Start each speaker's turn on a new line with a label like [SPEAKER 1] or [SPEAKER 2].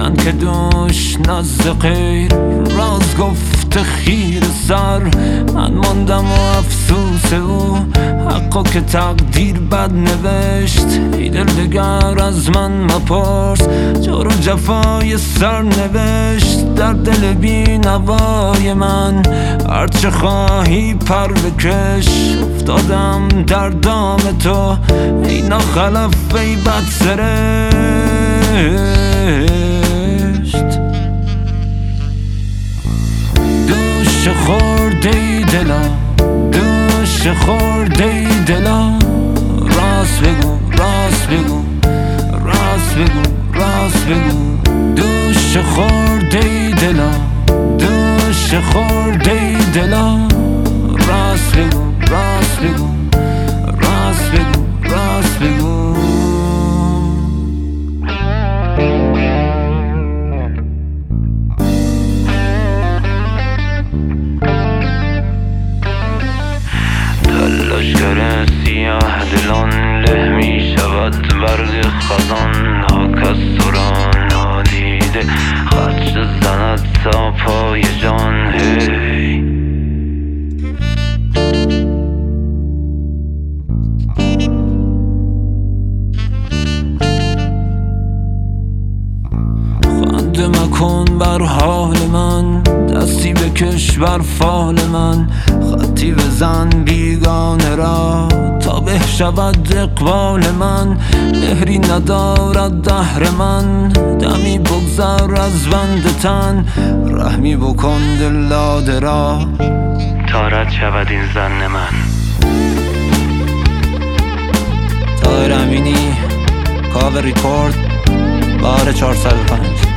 [SPEAKER 1] من که دوش نزد غیر راز گفت خیر سر، من ماندم و افسوس او حقا که تقدیر بد نوشت. ای دل دگر از من مپرس، جور و جفای سر نوشت در دل بی نوای من. هرچه خواهی پر بکش، افتادم در دام تو ای ناخلف ای بد سرشت. دوش خورده ای دلا، دوش خورده ای دلا، راست بگو راست بگو راست بگو راست بگو. دوش خورده ای دلا، دوش خورده ای دلا، راست بگو راست بگو راست بگو راست بگو. لشکر سیاه دلان له می شود برگ خزان، خاک از سران نادیده خدش زند تا پای جان. هی خنده مکن بر حال من، دستی بکش بر فال من، خطی بزن بیگانه را تا به شود اقبال من. مهری ندارد دهر من، دمی بگذر از بند تن، رحمی بکن دل داده را
[SPEAKER 2] تا رد شود این ظن من.
[SPEAKER 1] طاهر امینی، کاور ریکورد، بهار 405.